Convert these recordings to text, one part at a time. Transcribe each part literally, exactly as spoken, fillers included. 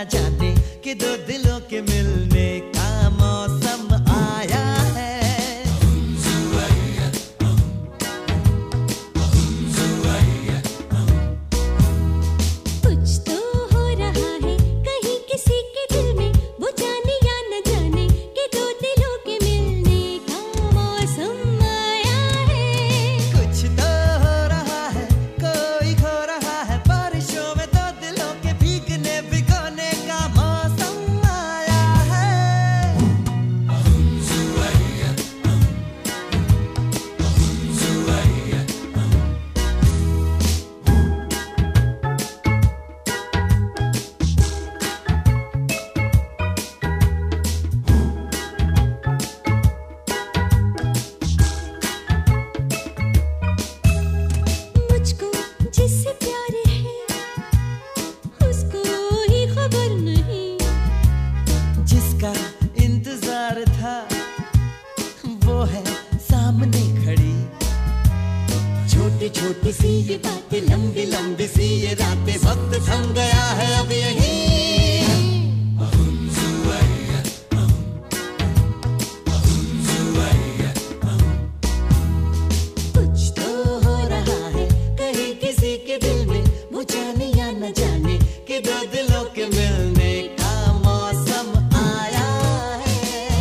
न जाने कि दो दिलों के मिलने का मौसम आया है। कुछ तो हो रहा है कहीं किसी के दिल में, वो जाने या न जाने कि दो दिलों के मिलने का मौसम आया है। कुछ तो हो रहा है, कोई खो रहा है, बारिशों में दो दिलों के भीगने भिगोने का मौसम आया है। मुझको जिससे प्यार है उसको ही खबर नहीं, जिसका इंतजार था वो है सामने खड़ी। छोटी छोटी सी ये बातें, लंबी लंबी सी ये रातें, वक्त थम गया है अब यहीं। कुछ तो हो रहा है कहीं किसी के दिल में, वो जाने या न जाने कि दो दिलों के मिलने का मौसम आया है।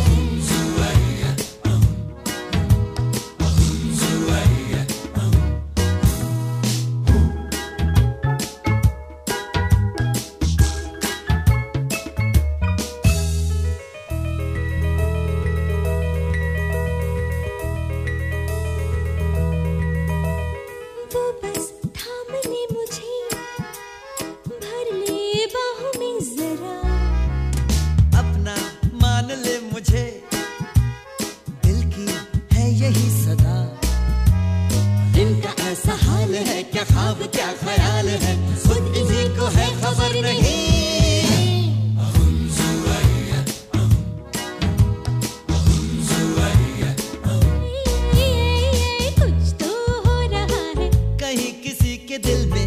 वो बस थाम ले मुझे, भर ले बाहों में जरा, अपना मान ले मुझे, दिल की है यही सदा। इनका ऐसा हाल है, क्या ख्वाब क्या ख्याल है, खुद इन्हीं को है खबर नहीं। कुछ तो हो रहा है कहीं किसी के दिल में